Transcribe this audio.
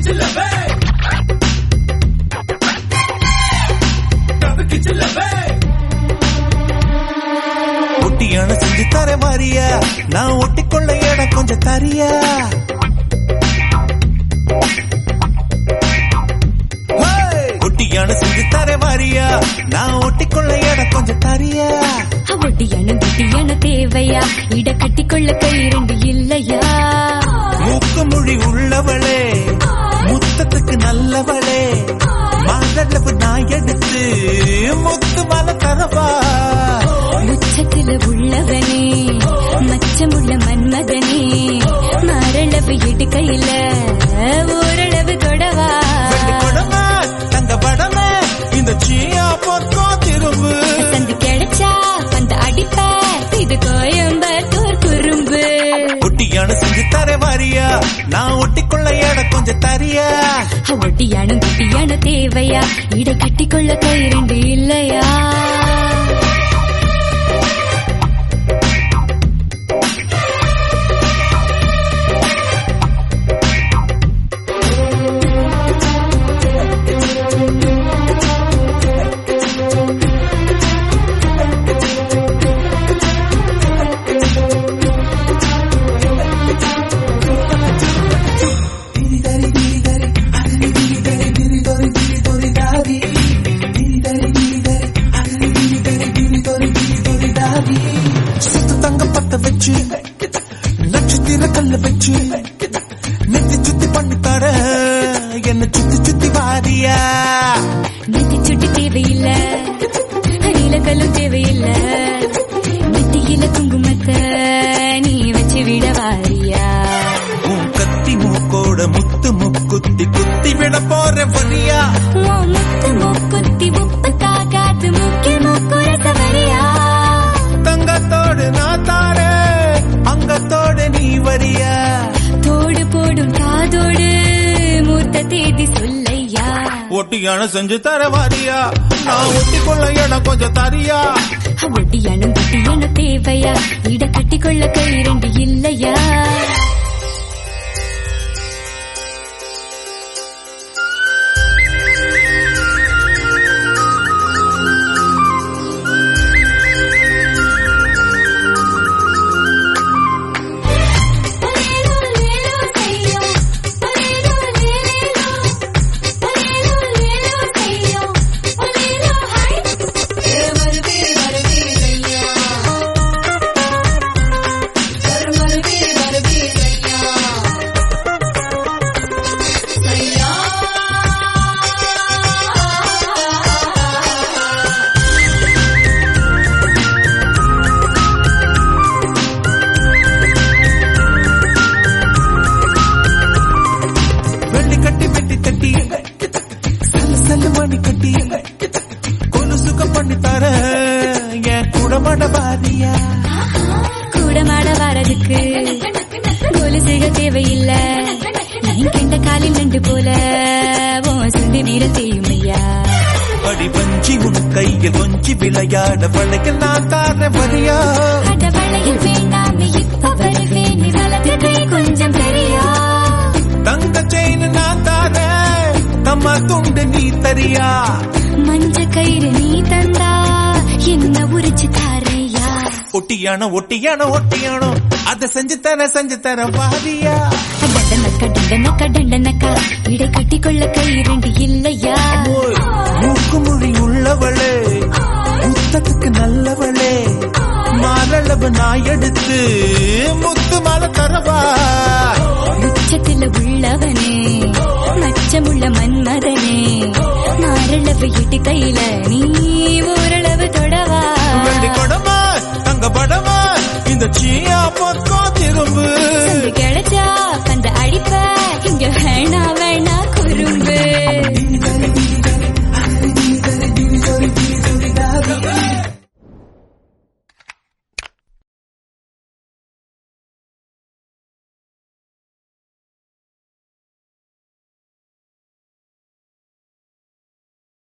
ஒட்டியான செஞ்சு தர மாறியா நான் ஒட்டிக்கொள்ள இடம் கொஞ்சம் தரியா ஒட்டியான செஞ்சு தர மாறியா நான் ஒட்டிக்கொள்ள இடம் கொஞ்சம் தரியா ஒட்டியான தேவையா இட கட்டிக்கொள்ள கை இரண்டு இல்லையா மூக்கு மொழி உள்ளவளே முத்தத்துக்கு நல்லவளே மாதளவு நான் எடுத்து முத்து மல தரவா உச்சத்துல உள்ளவனே மச்சமுள்ள மன்மதனே மாரளவு எடுக்கையில ஓரளவு தொடவா கொடமா தங்க படமே இந்த சீயா பொற்கோ திரும்பு தந்து கிடைச்சா அந்த அடிப்ப இது கோயம்பத்தூர் குறும்பு ஒட்டியான செஞ்சு தர வாரியா நான் ஒட்டிக்கொள்ள இடம் கொஞ்சம் தரியா ஒட்டியான தேவையா இட கட்டிக்கொள்ள கை இரண்டு இல்லையா வச்சு நட்சத்திர கல்ல வச்சு நெத்தி சுத்தி பண்ணி தர என்ன சுத்தி சுத்தி வாரியா நெத்தி சுட்டி தேவையில்ல நீலக்கல்லும் தேவையில்ல நெத்தியில குங்குமத்தை நீ வச்சு விட வாரியா உன் கத்தி மூக்கோட முத்து முக்குத்தி குத்தி விட போற வரியா முத்து முக்குத்தி உப்பு தாக்காத்து முக்கிய முக்குரத்த வரியா தங்கத்தோடு நான் தாரே அங்கத்தோடு நீ வரியா தோடு போடும் காதோடு மூத்த தேதி சொல்லையா ஒட்டியான செஞ்சு தர வாரியா நான் ஒட்டிக்கொள்ள இடம் கொஞ்சம் தரியா ஒட்டியான தேவையா இட கட்டிக்கொள்ள கை இரண்டு இல்லையா மணி கட்டி கொலு சுகம் பண்ணி தர என் குடமாட வாரியா கூடமாட வரதுக்கு கொலுசுக தேவையில்ல நீ கண்ட காலில் நண்டு போல சுண்டி வீர செய்யுமையா அடி பஞ்சி உன் கையில் கொஞ்சி விளையாட வளைக்க நான் தார வரியா அட வளையில் வேண்டாமே இப்ப வருவேன் நீ வளர்த்த கை கொஞ்சம் தெரியா தங்க செயின் நான் தார தம்மா துண்டு நீ தரியா மஞ்ச கயிறு நீ தந்தா என்ன உரிச்சு தாரையா ஒட்டியானோ அத செஞ்சு தர வாரியா டண்டனக்கா இடை கட்டிக்கொள்ள கை இரண்டு இல்லையா மூக்கு மொழி உள்ளவளே முத்தத்துக்கு நல்லவளே மாரளவு நான் எடுத்து முத்து மாலை தரவா உச்சத்துல உள்ளவனே மச்சமுள்ள மன்மதனே மாரளவு இட்டு கையில நீ ஓரளவு தொடவா வெள்ளி கொடமா தங்க படமா இந்த சீயா பொற்கோ திரும்பு கிடைச்சா